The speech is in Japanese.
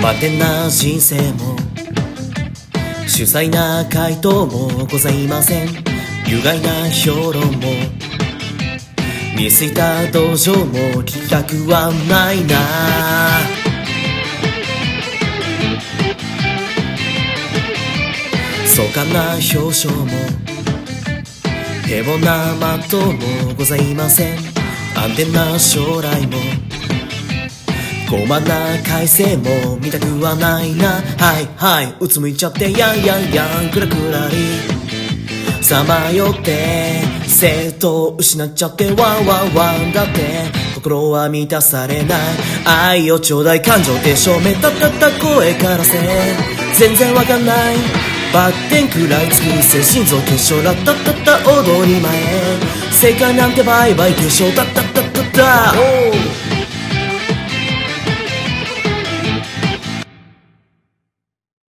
満点な人生も秀才な回答もございません。有害な評論も見すいた同情も聞きたくはないな。壮観な表彰も平凡な的もございません。安全な将来も傲慢な改正も見たくはないな。はいはいうつむいちゃってやんやんやんくらくらりさまよって生徒を失っちゃってワンワンワンだって心は満たされない。愛をちょうだい感情で証明たったった声からせ全然わかんないバッテンくらい尽くせ心臓結晶ラッタッタッタ踊り前正解なんてバイバイ結晶タッタッタッタッタ。